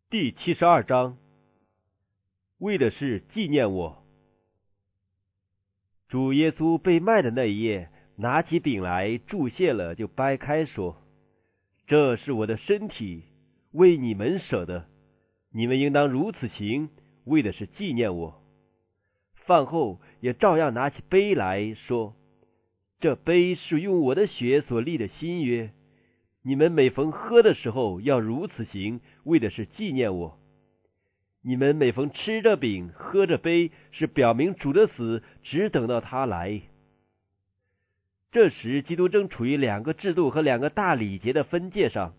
第72章，为的是纪念我。主耶稣被卖的那一夜，拿起饼来祝谢了，就掰开说：这是我的身体，为你们舍的，你们应当如此行，为的是纪念我。饭后也照样拿起杯来说：这杯是用我的血所立的新约，你们每逢喝的时候要如此行，为的是纪念我。你们每逢吃着饼喝着杯，是表明主的死，只等到他来。这时基督正处于两个制度和两个大礼节的分界上。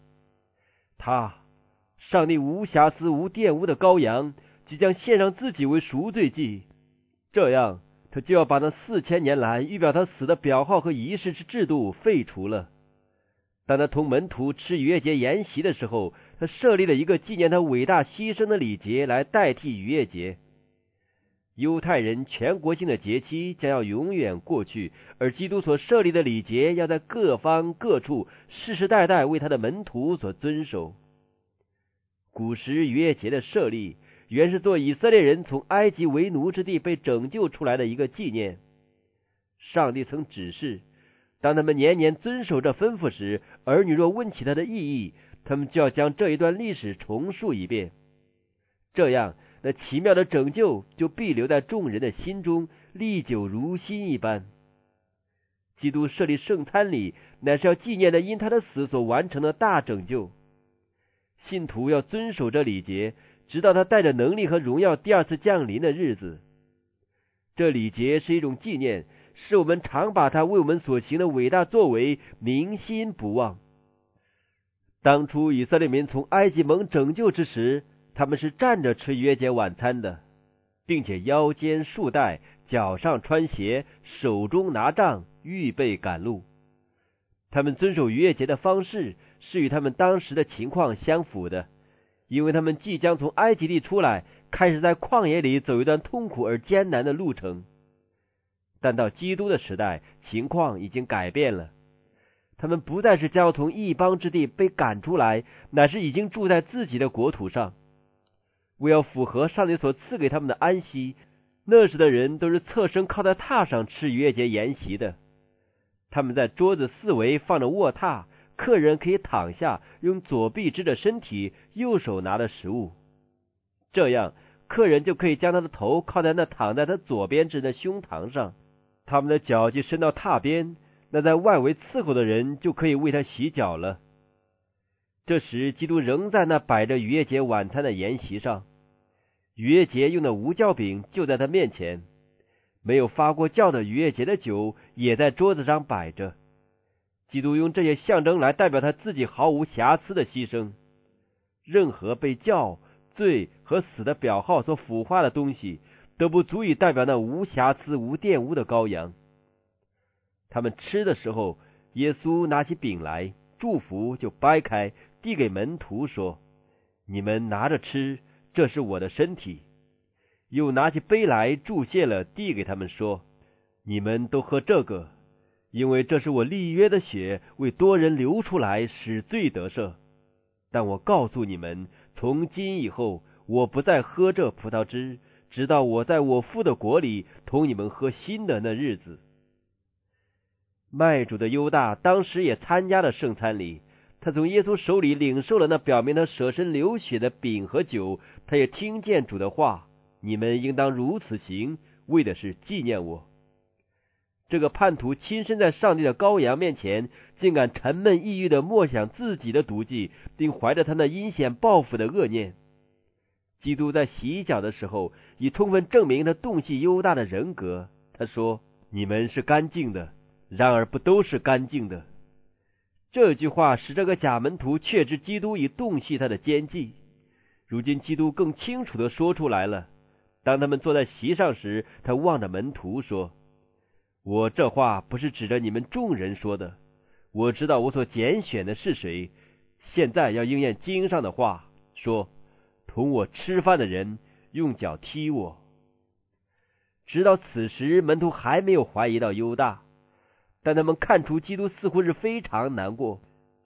上帝无瑕疵无玷污的羔羊，即将献上自己为赎罪祭，这样他就要把那4000年来预表他死的表号和仪式之制度废除了。当他同门徒吃逾越节筵席的时候，他设立了一个纪念他伟大牺牲的礼节来代替逾越节。犹太人全国性的节期将要永远过去，而基督所设立的礼节要在各方各处世世代代为他的门徒所遵守。古时逾越节的设立原是做以色列人从埃及为奴之地被拯救出来的一个纪念。上帝曾指示，当他们年年遵守这吩咐时，儿女若问起它的意义，他们就要将这一段历史重述一遍。这样，那奇妙的拯救就必留在众人的心中，历久如新一般。基督设立圣餐礼，乃是要纪念的因他的死所完成的大拯救。信徒要遵守这礼节，直到他带着能力和荣耀第二次降临的日子。这礼节是一种纪念，使我们常把他为我们所行的伟大作为铭心不忘。当初以色列民从埃及蒙拯救之时，他们是站着吃逾越节晚餐的，并且腰间束带，脚上穿鞋，手中拿杖，预备赶路。他们遵守逾越节的方式是与他们当时的情况相符的，因为他们即将从埃及地出来，开始在旷野里走一段痛苦而艰难的路程。但到基督的时代，情况已经改变了。他们不再是将要从异邦之地被赶出来，乃是已经住在自己的国土上。为要符合上帝所赐给他们的安息，那时的人都是侧身靠在榻上吃逾越节筵席的。他们在桌子四围放着卧榻，客人可以躺下，用左臂支着身体，右手拿着食物。这样，客人就可以将他的头靠在那躺在他左边支的胸膛上，他们的脚就伸到榻边，那在外围伺候的人就可以为他洗脚了。这时基督仍在那摆着逾越节晚餐的筵席上，逾越节用的无酵饼就在他面前，没有发过酵的逾越节的酒也在桌子上摆着。基督用这些象征来代表他自己毫无瑕疵的牺牲。任何被酵、罪和死的表号所腐化的东西，都不足以代表那无瑕疵无玷污的羔羊。他们吃的时候，耶稣拿起饼来祝福，就掰开递给门徒说：你们拿着吃，这是我的身体。又拿起杯来祝谢了，递给他们说：你们都喝这个，因为这是我立约的血，为多人流出来，使罪得赦。但我告诉你们，从今以后，我不再喝这葡萄汁，直到我在我父的国里同你们喝新的那日子。卖主的犹大当时也参加了圣餐礼，他从耶稣手里领受了那表明他舍身流血的饼和酒，他也听见主的话：你们应当如此行，为的是纪念我。这个叛徒亲身在上帝的羔羊面前，竟敢沉闷抑郁的默想自己的毒计，并怀着他那阴险报复的恶念。基督在洗脚的时候，已充分证明他洞悉犹大的人格。他说：你们是干净的，然而不都是干净的。这句话使这个假门徒确知基督已洞悉他的奸计。如今基督更清楚地说出来了。当他们坐在席上时，他望着门徒说：我这话不是指着你们众人说的，我知道我所拣选的是谁。现在要应验经上的话，说：同我吃饭的人用脚踢我。直到此时，门徒还没有怀疑到犹大，但他们看出基督似乎是非常难过。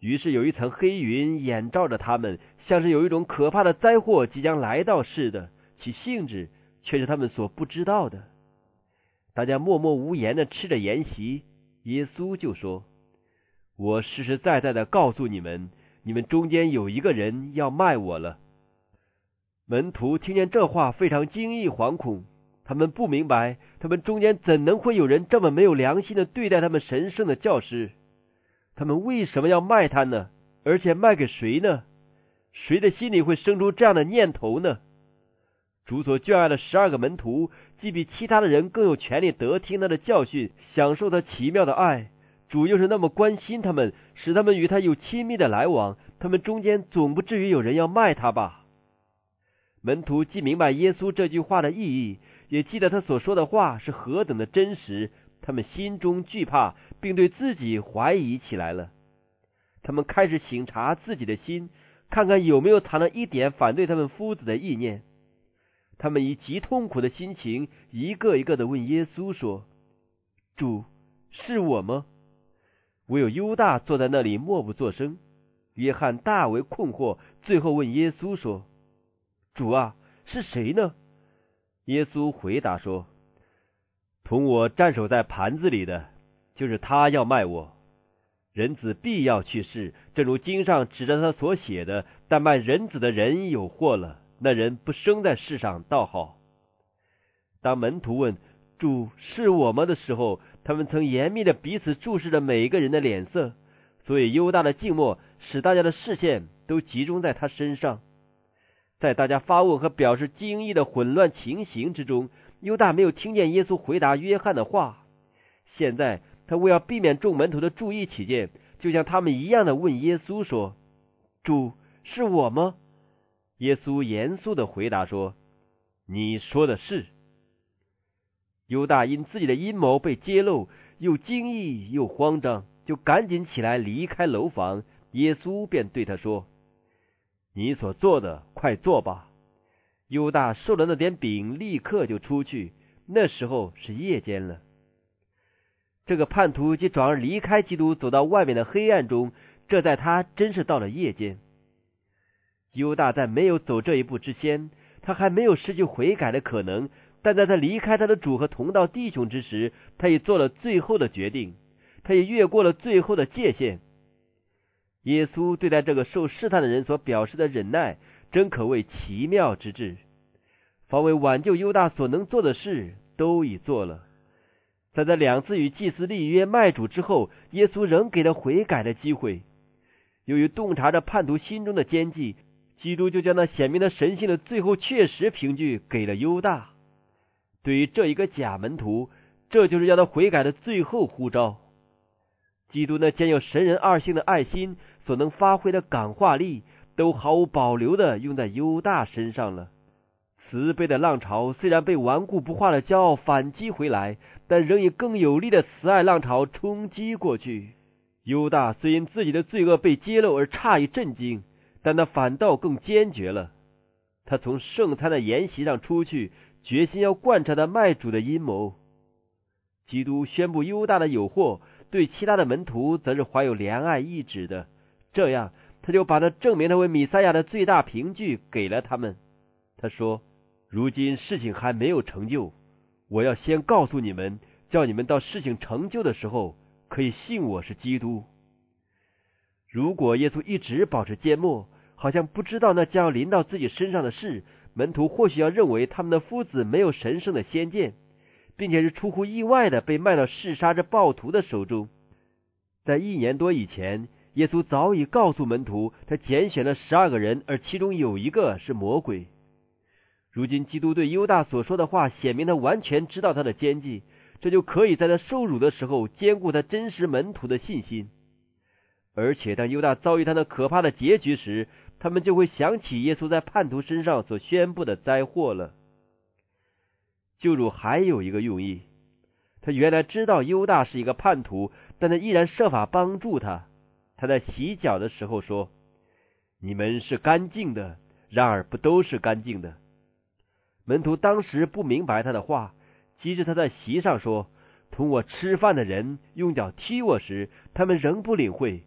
于是有一层黑云掩罩着他们，像是有一种可怕的灾祸即将来到似的，其性质却是他们所不知道的。大家默默无言地吃着筵席，耶稣就说：我实实在在地告诉你们，你们中间有一个人要卖我了。门徒听见这话非常惊异惶恐，他们不明白，他们中间怎能会有人这么没有良心地对待他们神圣的教师？他们为什么要卖他呢？而且卖给谁呢？谁的心里会生出这样的念头呢？主所眷爱的12个门徒，既比其他的人更有权利得听他的教训，享受他奇妙的爱。主又是那么关心他们，使他们与他有亲密的来往，他们中间总不至于有人要卖他吧？门徒既明白耶稣这句话的意义，也记得他所说的话是何等的真实，他们心中惧怕，并对自己怀疑起来了。他们开始省察自己的心，看看有没有藏了一点反对他们夫子的意念。他们以极痛苦的心情，一个一个地问耶稣说：主，是我吗？唯有犹大坐在那里默不作声。约翰大为困惑，最后问耶稣说：主啊，是谁呢？耶稣回答说：同我站守在盘子里的，就是他要卖我。人子必要去世，正如经上指着他所写的，但卖人子的人有祸了，那人不生在世上倒好。当门徒问主是我吗的时候，他们曾严密的彼此注视着每一个人的脸色，所以犹大的静默使大家的视线都集中在他身上。在大家发问和表示惊异的混乱情形之中，犹大没有听见耶稣回答约翰的话。现在他为要避免众门徒的注意起见，就像他们一样的问耶稣说：主，是我吗？耶稣严肃的回答说：你说的是。犹大因自己的阴谋被揭露，又惊异又慌张，就赶紧起来离开楼房。耶稣便对他说：你所做的快做吧。犹大受了那点饼，立刻就出去，那时候是夜间了。这个叛徒既转而离开基督，走到外面的黑暗中，这在他真是到了夜间。犹大在没有走这一步之前，他还没有失去悔改的可能，但在他离开他的主和同道弟兄之时，他已做了最后的决定，他也越过了最后的界限。耶稣对待这个受试探的人所表示的忍耐，真可谓奇妙之至。防为挽救犹大所能做的事，都已做了。在这2次与祭司立约卖主之后，耶稣仍给他悔改的机会。由于洞察着叛徒心中的奸计，基督就将那显明了神性的最后确实凭据给了犹大。对于这一个假门徒，这就是要他悔改的最后呼召。基督那兼有神人二性的爱心所能发挥的感化力，都毫无保留地用在犹大身上了。慈悲的浪潮虽然被顽固不化的骄傲反击回来，但仍以更有力的慈爱浪潮冲击过去。犹大虽因自己的罪恶被揭露而诧异震惊，但他反倒更坚决了。他从圣餐的筵席上出去，决心要贯彻他卖主的阴谋。基督宣布犹大的有祸，对其他的门徒则是怀有怜爱意旨的，这样他就把那证明他为弥赛亚的最大凭据给了他们。他说：如今事情还没有成就，我要先告诉你们，叫你们到事情成就的时候，可以信我是基督。如果耶稣一直保持缄默，好像不知道那将要临到自己身上的事，门徒或许要认为他们的夫子没有神圣的先见，并且是出乎意外的被卖到弑杀之暴徒的手中。在1年多以前，耶稣早已告诉门徒，他拣选了12个人，而其中有一个是魔鬼。如今基督对犹大所说的话，显明他完全知道他的奸计，这就可以在他受辱的时候兼顾他真实门徒的信心。而且当犹大遭遇他那可怕的结局时，他们就会想起耶稣在叛徒身上所宣布的灾祸了。救主还有一个用意，他原来知道犹大是一个叛徒，但他依然设法帮助他。他在洗脚的时候说：你们是干净的，然而不都是干净的。门徒当时不明白他的话，即使他在席上说同我吃饭的人用脚踢我时，他们仍不领会。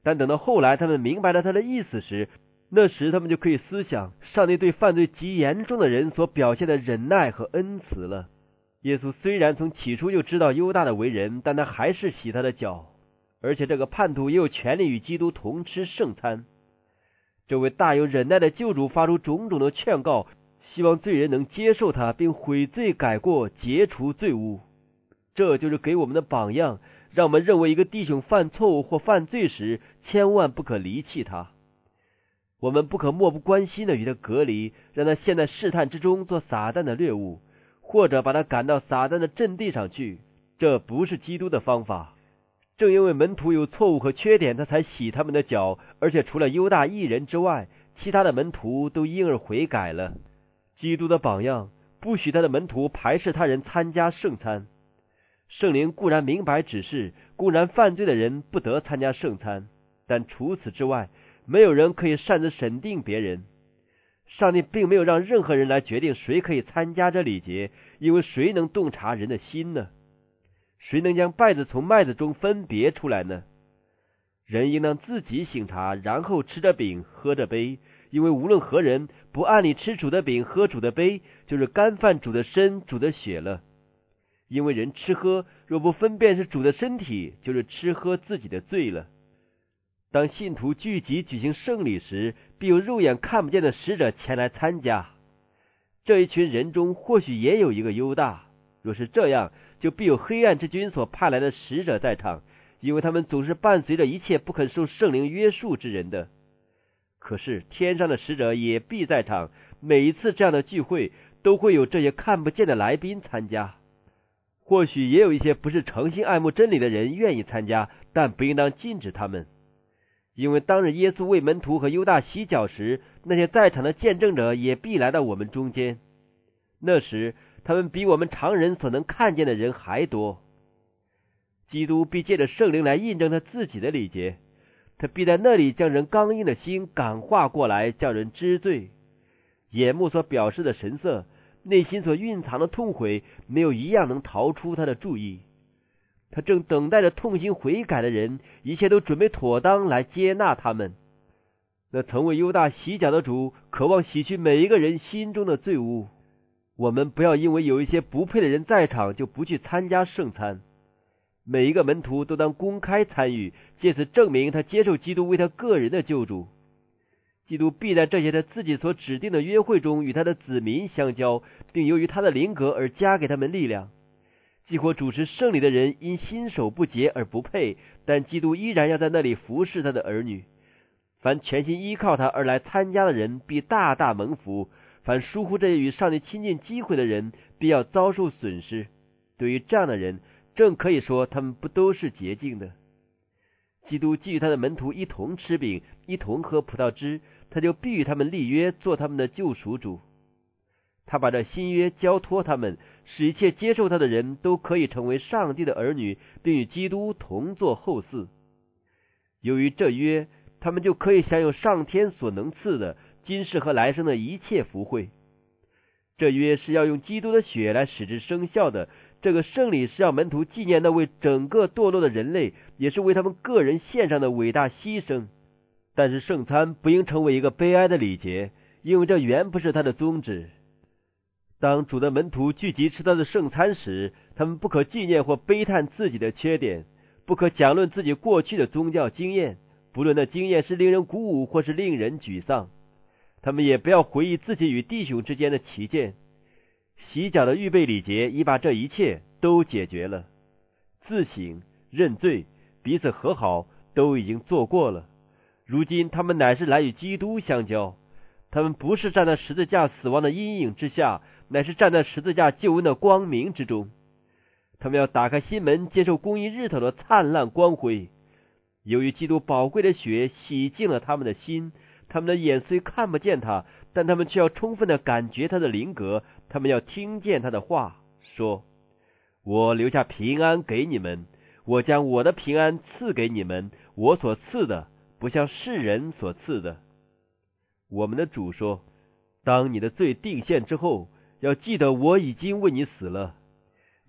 但等到后来他们明白了他的意思时，那时他们就可以思想上帝对犯罪极严重的人所表现的忍耐和恩慈了。耶稣虽然从起初就知道犹大的为人，但他还是洗他的脚，而且这个叛徒也有权利与基督同吃圣餐。这位大有忍耐的救主发出种种的劝告，希望罪人能接受他，并悔罪改过，结除罪污。这就是给我们的榜样，让我们认为一个弟兄犯错误或犯罪时，千万不可离弃他。我们不可漠不关心的与他隔离，让他陷在试探之中做撒旦的猎物，或者把他赶到撒旦的阵地上去。这不是基督的方法。正因为门徒有错误和缺点，他才洗他们的脚，而且除了犹大一人之外，其他的门徒都因而悔改了。基督的榜样不许他的门徒排斥他人参加圣餐。圣灵固然明白指示，固然犯罪的人不得参加圣餐，但除此之外，没有人可以擅自审定别人。上帝并没有让任何人来决定谁可以参加这礼节，因为谁能洞察人的心呢？谁能将稗子从麦子中分别出来呢？人应当自己省察，然后吃着饼，喝着杯，因为无论何人不按理吃主的饼，喝主的杯，就是干犯主的身，主的血了。因为人吃喝，若不分辨是主的身体，就是吃喝自己的罪了。当信徒聚集举行圣礼时，必有肉眼看不见的使者前来参加。这一群人中或许也有一个犹大，若是这样，就必有黑暗之君所派来的使者在场，因为他们总是伴随着一切不肯受圣灵约束之人的。可是天上的使者也必在场，每一次这样的聚会都会有这些看不见的来宾参加。或许也有一些不是诚心爱慕真理的人愿意参加，但不应当禁止他们。因为当日耶稣为门徒和犹大洗脚时，那些在场的见证者也必来到我们中间。那时他们比我们常人所能看见的人还多。基督必借着圣灵来印证他自己的礼节，他必在那里将人刚硬的心感化过来，叫人知罪。眼目所表示的神色，内心所蕴藏的痛悔，没有一样能逃出他的注意。他正等待着痛心悔改的人，一切都准备妥当来接纳他们。那曾为犹大洗脚的主，渴望洗去每一个人心中的罪污。我们不要因为有一些不配的人在场，就不去参加圣餐。每一个门徒都当公开参与，借此证明他接受基督为他个人的救主。基督必在这些他自己所指定的约会中与他的子民相交，并由于他的灵格而加给他们力量。即或主持圣礼的人因心手不洁而不配，但基督依然要在那里服侍他的儿女。凡全心依靠他而来参加的人，必大大蒙福；凡疏忽这些与上帝亲近机会的人，必要遭受损失。对于这样的人，正可以说他们不都是洁净的。基督既与他的门徒一同吃饼，一同喝葡萄汁，他就必与他们立约，做他们的救赎主。他把这新约交托他们，使一切接受他的人都可以成为上帝的儿女，并与基督同作后嗣。由于这约，他们就可以享有上天所能赐的今世和来生的一切福惠。这约是要用基督的血来使之生效的。这个圣礼是要门徒纪念那为整个堕落的人类，也是为他们个人献上的伟大牺牲。但是圣餐不应成为一个悲哀的礼节，因为这原不是他的宗旨。当主的门徒聚集吃他的圣餐时，他们不可纪念或悲叹自己的缺点，不可讲论自己过去的宗教经验，不论那经验是令人鼓舞或是令人沮丧。他们也不要回忆自己与弟兄之间的歧见。洗脚的预备礼节已把这一切都解决了。自省、认罪、彼此和好都已经做过了。如今他们乃是来与基督相交，他们不是站在十字架死亡的阴影之下，乃是站在十字架救恩的光明之中。他们要打开心门，接受公义日头的灿烂光辉。由于基督宝贵的血洗净了他们的心，他们的眼虽看不见他，但他们却要充分的感觉他的灵格，他们要听见他的话，说：我留下平安给你们，我将我的平安赐给你们，我所赐的不像世人所赐的。我们的主说，当你的罪定现之后，要记得我已经为你死了，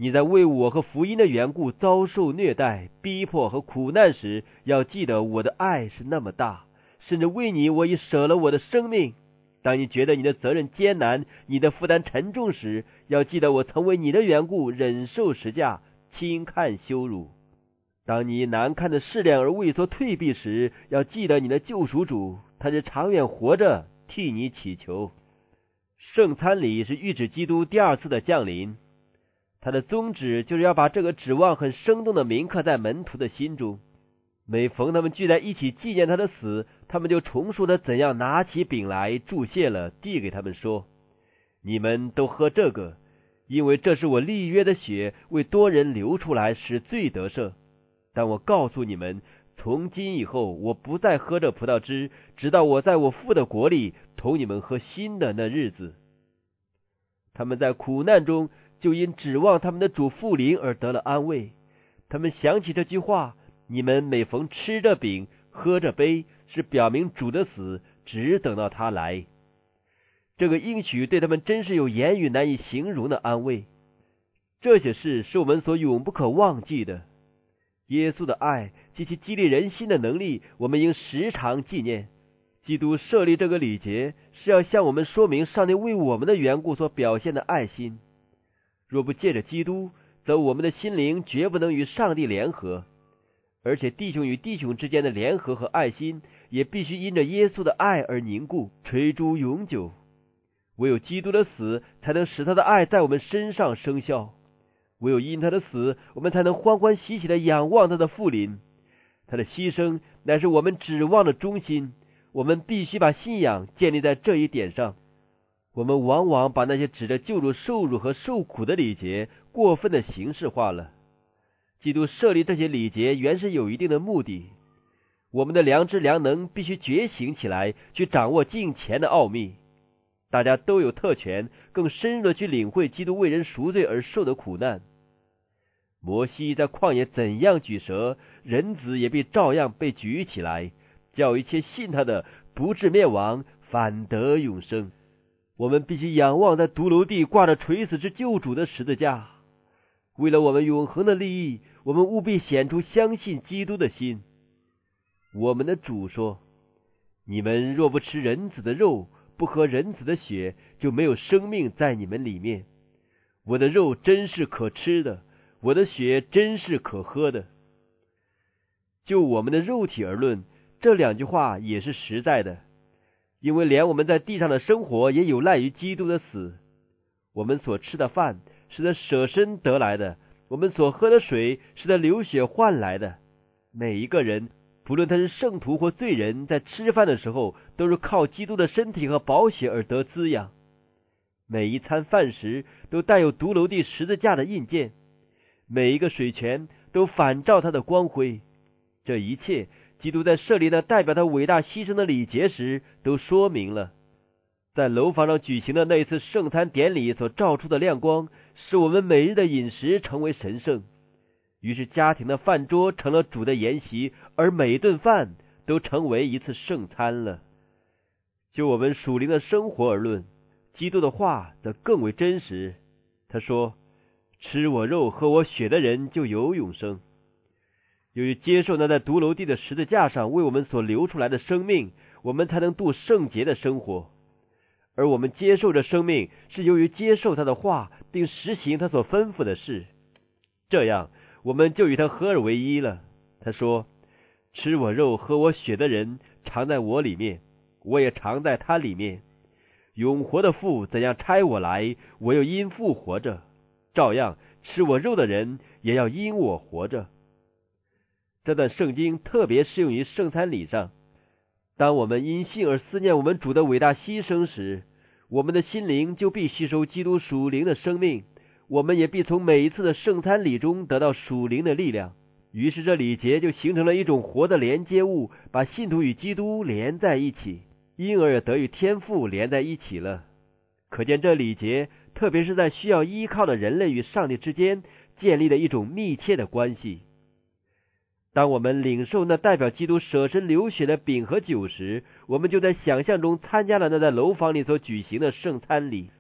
你在为我和福音的缘故遭受虐待、逼迫和苦难时，要记得我的爱是那么大，甚至为你我已舍了我的生命。当你觉得你的责任艰难，你的负担沉重时，要记得我曾为你的缘故忍受十架，轻看羞辱。当你难看的试炼而畏缩退避时，要记得你的救赎主，他是长远活着替你祈求。圣餐礼是预指基督第二次的降临，他的宗旨就是要把这个指望很生动的铭刻在门徒的心中。每逢他们聚在一起纪念他的死，他们就重述了怎样拿起饼来祝谢了，递给他们说：你们都喝这个，因为这是我立约的血，为多人流出来，使罪得赦。但我告诉你们，从今以后我不再喝这葡萄汁，直到我在我父的国里同你们喝新的那日子。他们在苦难中就因指望他们的主复临而得了安慰。他们想起这句话：你们每逢吃这饼喝这杯，是表明主的死，只等到他来。这个应许对他们真是有言语难以形容的安慰。这些事是我们所永不可忘记的。耶稣的爱及其激励人心的能力，我们应时常纪念。基督设立这个礼节，是要向我们说明上帝为我们的缘故所表现的爱心。若不借着基督，则我们的心灵绝不能与上帝联合，而且弟兄与弟兄之间的联合和爱心，也必须因着耶稣的爱而凝固，垂诸永久。唯有基督的死，才能使他的爱在我们身上生效。唯有因他的死，我们才能欢欢喜喜地仰望他的复临。他的牺牲乃是我们指望的中心，我们必须把信仰建立在这一点上。我们往往把那些指着救主受辱和受苦的礼节过分的形式化了。基督设立这些礼节原是有一定的目的。我们的良知良能必须觉醒起来，去掌握敬虔的奥秘。大家都有特权，更深入的去领会基督为人赎罪而受的苦难。摩西在旷野怎样举蛇，人子也必照样被举起来，叫一切信他的不至灭亡，反得永生。我们必须仰望在独楼地挂着垂死之救主的十字架。为了我们永恒的利益，我们务必显出相信基督的心。我们的主说：你们若不吃人子的肉，不喝人子的血，就没有生命在你们里面。我的肉真是可吃的，我的血真是可喝的。就我们的肉体而论，这两句话也是实在的，因为连我们在地上的生活也有赖于基督的死。我们所吃的饭是他舍身得来的，我们所喝的水是他流血换来的。每一个人，不论他是圣徒或罪人，在吃饭的时候都是靠基督的身体和宝血而得滋养。每一餐饭食都带有独楼地十字架的印鉴，每一个水泉都反照他的光辉。这一切基督在设立那代表他伟大牺牲的礼节时都说明了。在楼房上举行的那一次圣餐典礼所照出的亮光，使我们每日的饮食成为神圣。于是家庭的饭桌成了主的筵席，而每顿饭都成为一次圣餐了。就我们属灵的生活而论，基督的话则更为真实。他说：吃我肉喝我血的人就有永生。由于接受那在独楼地的十字架上为我们所流出来的生命，我们才能度圣洁的生活。而我们接受这生命，是由于接受他的话，并实行他所吩咐的事。这样我们就与他合而为一了。他说：吃我肉喝我血的人常在我里面，我也常在他里面。永活的父怎样差我来，我又因父活着，照样吃我肉的人也要因我活着。这段圣经特别适用于圣餐礼上。当我们因信而思念我们主的伟大牺牲时，我们的心灵就必吸收基督属灵的生命，我们也必从每一次的圣餐礼中得到属灵的力量。于是这礼节就形成了一种活的连接物，把信徒与基督连在一起，因而也得与天父连在一起了。可见这礼节特别是在需要依靠的人类与上帝之间建立了一种密切的关系。当我们领受那代表基督舍身流血的饼和酒时，我们就在想象中参加了那在楼房里所举行的圣餐礼。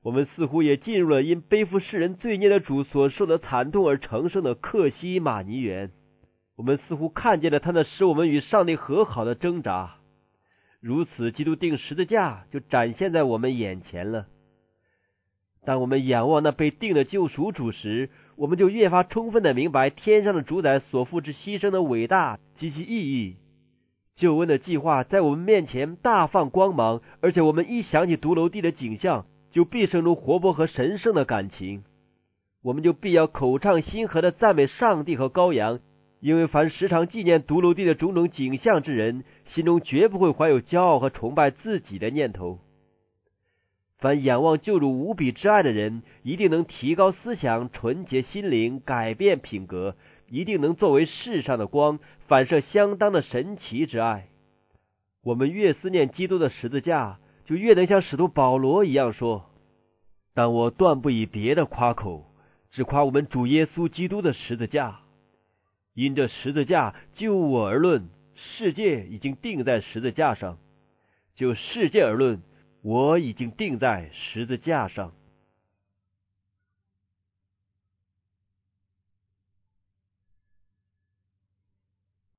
我们似乎也进入了因背负世人罪孽的主所受的惨痛而成圣的克西马尼园。我们似乎看见了他那使我们与上帝和好的挣扎，如此基督钉十字架就展现在我们眼前了。当我们仰望那被钉的救赎主时，我们就越发充分地明白天上的主宰所付之牺牲的伟大及其意义。救恩的计划在我们面前大放光芒，而且我们一想起独楼地的景象，就必生出活泼和神圣的感情。我们就必要口唱心和地赞美上帝和羔羊，因为凡时常纪念独楼地的种种景象之人，心中绝不会怀有骄傲和崇拜自己的念头。凡仰望救主无比之爱的人，一定能提高思想，纯洁心灵，改变品格，一定能作为世上的光，反射相当的神奇之爱。我们越思念基督的十字架，就越能像使徒保罗一样说：但我断不以别的夸口，只夸我们主耶稣基督的十字架。因这十字架就我而论，世界已经钉在十字架上；就世界而论，我已经钉在十字架上。